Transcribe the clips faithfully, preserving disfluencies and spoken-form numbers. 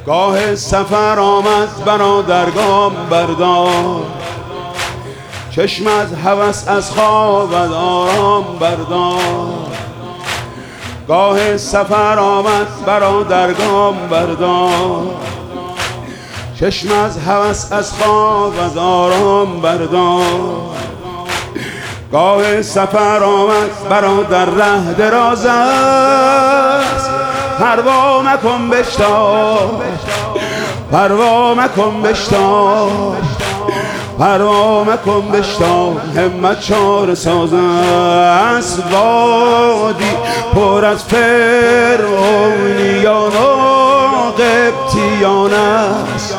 گاه سفر آمد برادرگام بردار، چشم از هوس از خواب آرام بردار. گاه سفر آمد برادرگام بردار، چشم از هوس از خواب از آرام بردار. گاه سفر آمد برادر ره دراز است، پروا مکن بشتاب، پروا مکن بشتاب، پروا مکن بشتاب. همت چاره ساز است، وادی پر از فرعونیان و قبطیان است،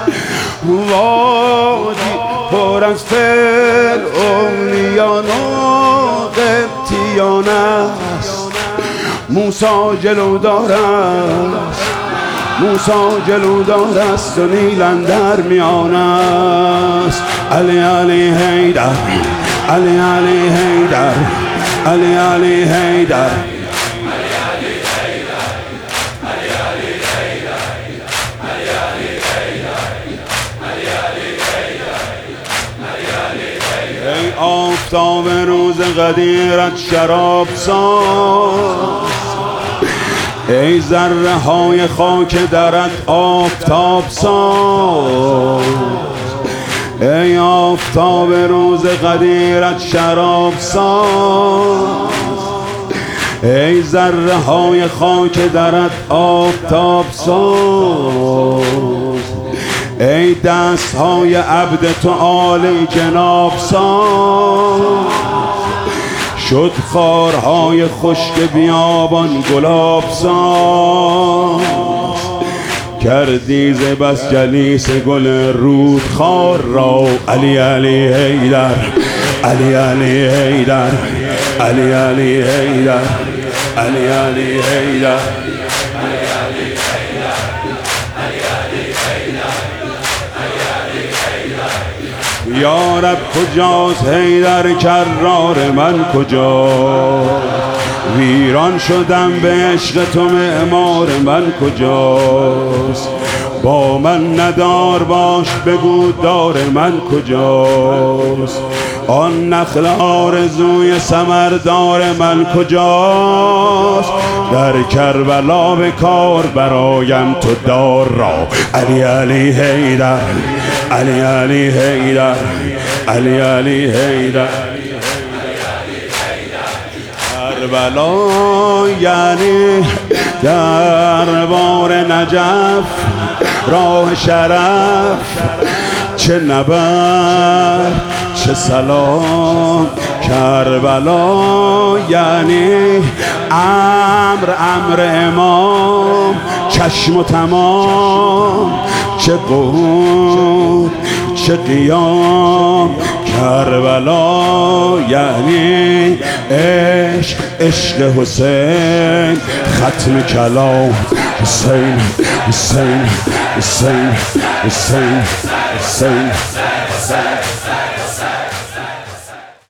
وادی پر از فرعونیان و قبطیان است. موسی جلودار است، موسی جلودار است و نیل اندر میان است. علی علی حیدر، علی علی حیدر، علی علی حیدر. ای آفتاب روز قدیرت شراب ساز، ای ذره های خاک درت آفتاب ساز. ای آفتاب روز قدیرت شراب ساز، ای ذره های خاک درت آفتاب ساز. ای دست های عبد تو عالی جناب ساز، شد خارهای خشک بیابان گلاب ساز. کردی ز بس جلیس گل رودخار را. علی علی حیدر، علی علی حیدر، علی علی حیدر، علی علی حیدر. یا رب کجاست حیدر کرار من کجاست؟ ویران شدم به عشق تو معمار من کجاست؟ با من ندار باش بگو دار من کجاست؟ آن نخل آرزوی ثمردار من کجاست؟ در کربلا به کار برایم تو دار را. علی علی حیدر، علی علی حیدر، علی علی حیدر. کربلا یعنی دربار نجف، راه شرف. چه نبرد چه سلام کربلا یعنی امر امر امام. چشم و تمام چه قهود چه قیام. کربلا یعنی عشق عشق حسین. ختم کلام حسین حسین حسین حسین حسین حسین.